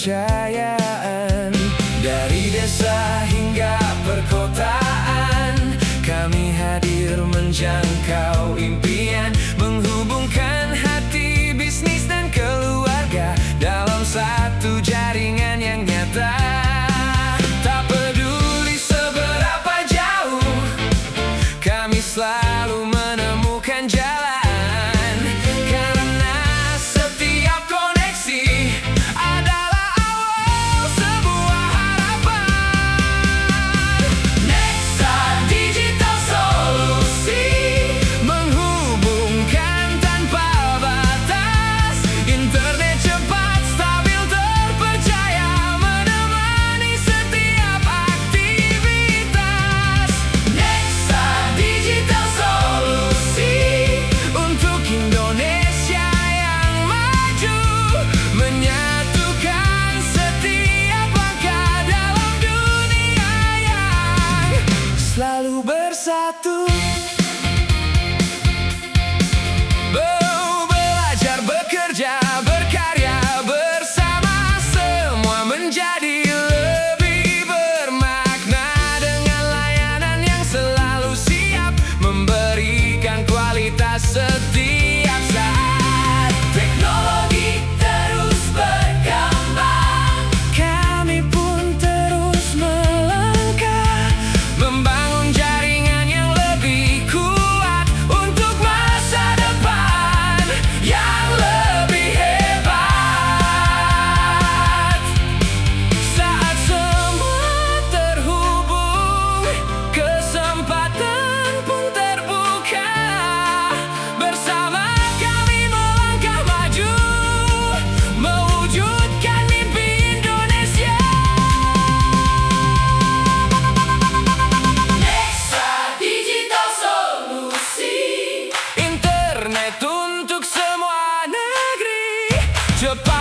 kepercayaan. Dari desa hingga perkotaan, kami hadir menjangkau impian, menghubungkan hati, bisnis dan keluarga dalam satu jaringan yang nyata. Tak peduli seberapa jauh, kami selalu menemukan jalan, karena setiap koneksi adalah awal sebuah harapan. Nexa Digital Solusi, menghubungkan tanpa batas, internet cepat, stabil, terpercaya, menemani setiap aktivitas. Nexa Digital Solusi untuk Indonesia yang maju, menyatukan setiap langkah dalam dunia yang selalu bersatu. Belajar, bekerja, berkarya bersama, semua menjadi lebih bermakna, dengan layanan yang selalu siap memberikan kualitas setiap saat. Teknologi terus berkembang, kami pun terus melangkah, membangun jaringan yang lebih kuat untuk masa depan yang lebih hebat. Saat semua terhubung, kesempatan pun terbuka. Bersama kami melangkah maju, mewujudkan mimpi Indonesia. Nexa Digital Solusi, internet untuk semua negeri, cepat